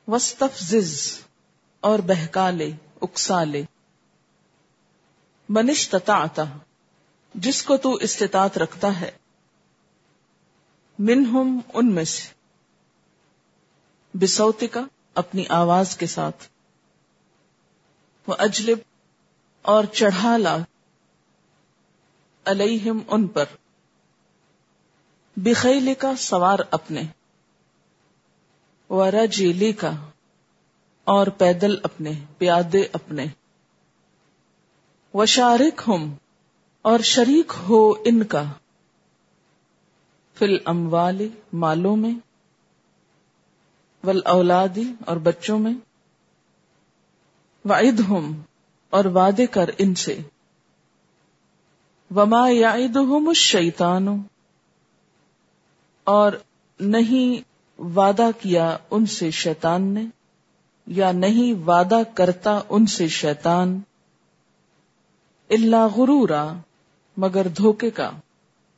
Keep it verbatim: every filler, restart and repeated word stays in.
وستفزز اور بہکا لے، اکسا لے، من استطعت جس کو تو استطاعت رکھتا ہے، منہم ان میں سے، بصوتک اپنی آواز کے ساتھ، واجلب اور چڑھا لا، علیہم ان پر، بخیلک سوار اپنے، ورجلک اور پیدل اپنے، پیادے اپنے، وشارکہم اور شریک ہو ان کا، فی الاموال مالوں میں، والاولاد اور بچوں میں، وعدہم اور وعدے کر ان سے، وما یعدہم الشیطان اور نہیں وعدہ کیا ان سے شیطان نے، یا نہیں وعدہ کرتا ان سے شیطان، الا غرورا مگر دھوکے کا،